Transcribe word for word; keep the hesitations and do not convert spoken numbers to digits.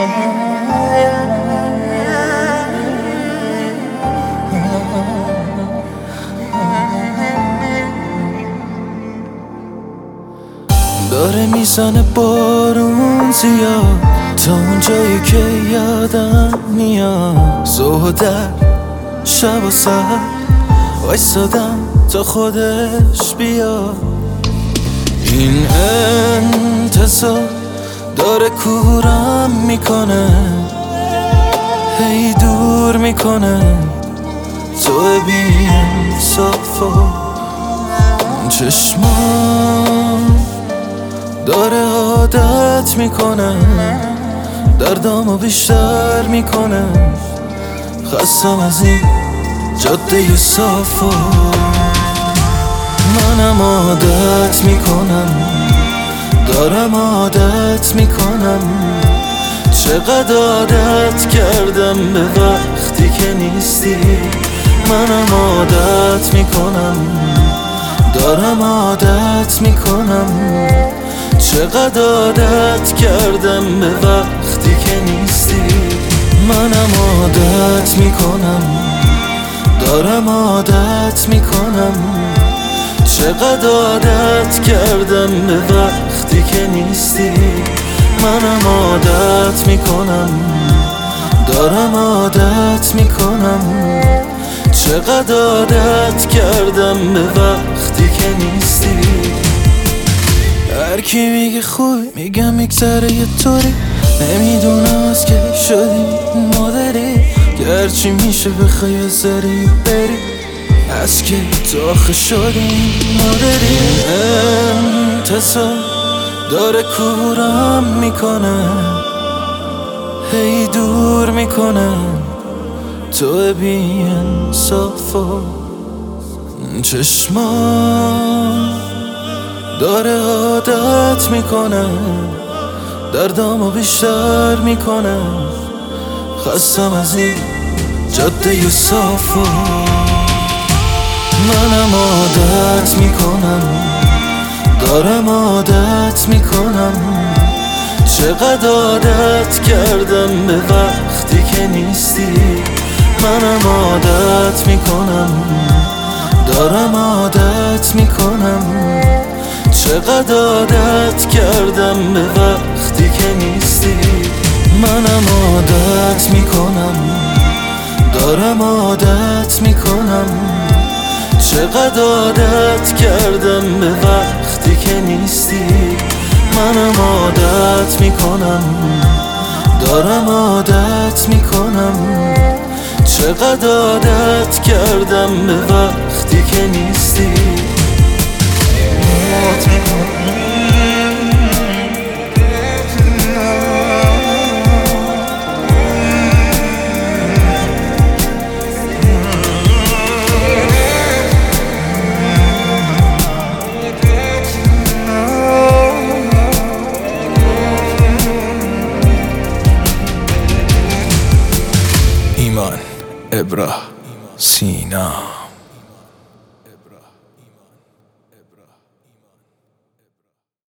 داره میزنه بارون زیاد تا اون جایی که یادم میاد. صبح در شب و سر وایسادم تا خودش بیاد. این انتظار داره کورم میکنه، هی دور میکنه تو بی انصافا. چشمام داره عادت میکنه، دردامو بیشتر میکنه. خستم از این جاده صافا. منم عادت میکنم، دارم عادت میکنم. چقدر عادت کردم به وقتی که نیستی. منم عادت میکنم، دارم عادت میکنم. چقدر عادت کردم به وقتی که نیستی. منم عادت میکنم، دارم عادت میکنم. چقدر عادت کردم به وقتی که نیستی. منم عادت میکنم، دارم عادت میکنم. چقدر عادت کردم به وقتی که نیستی. هر کی میگه خوبی میگم میگذره یه طوری. نمیدونم از که شدی مادری که هرچی میشه بخوای بذاری بری. از که تو آخه شدی مادری. انتظار داره کورم میکنه، هی دور میکنه تو بی انصافا. چشمام داره عادت میکنه، دردامو بیشتر میکنه. خستم از این جاده صافا. منم عادت میکنم، دارم عادت میکنم. چقدر عادت کردم به وقتی که نیستی. منم عادت میکنم، دارم عادت میکنم. چقدر عادت کردم به وقتی که نیستی. منم عادت میکنم، دارم عادت میکنم. چقدر عادت کردم به وقتی که نیستی. منم عادت میکنم، دارم عادت میکنم. چقدر عادت کردم به وقتی که نیستی. ایمان ابرا سینا.